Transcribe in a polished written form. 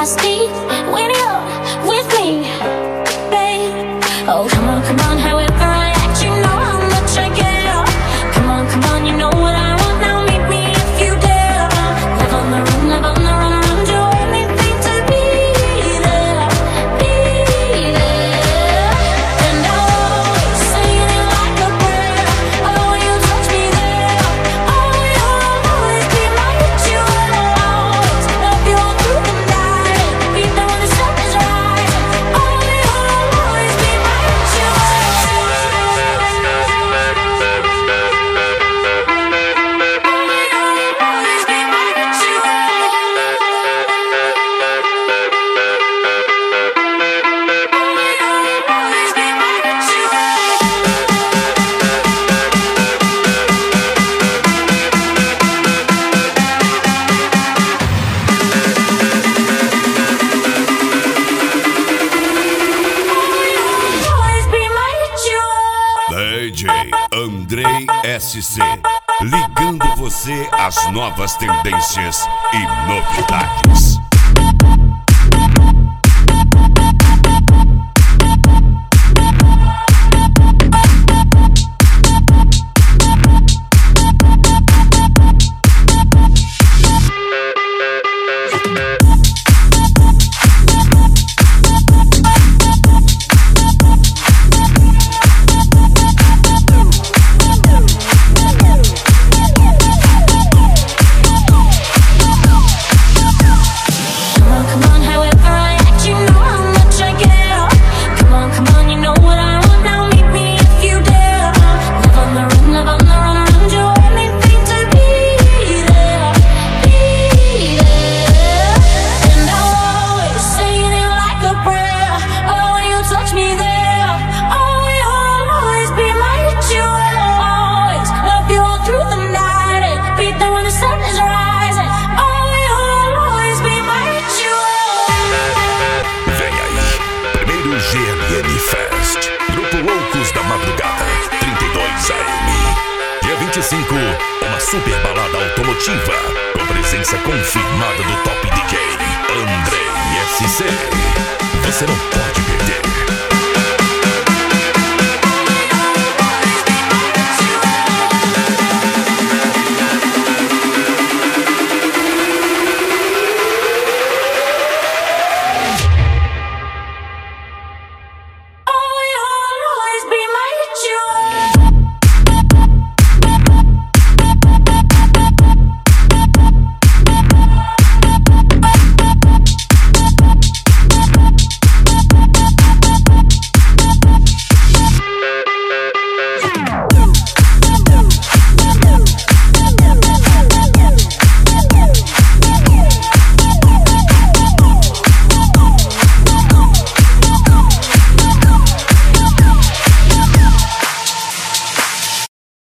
I speak when you're with me, babe. Oh, come on, however I act, you know how much I care. Come on, you know what I want, now meet me if you dare. Live on the run, around, do anything to be there, be there. And I'll always sing it like a prayer. Oh, you touch me there. Oh, you'll always be my ritual. Always love you all through the night, be there when the sun is rising. Oh, you'll always be my ritual. DJ Andrei SC, ligando você às novas tendências e novidades. GNN Fest, Grupo Loucos da Madrugada, 32 AM. Dia 25, uma super balada automotiva, com presença confirmada do top DJ Andrei SC. Você não pode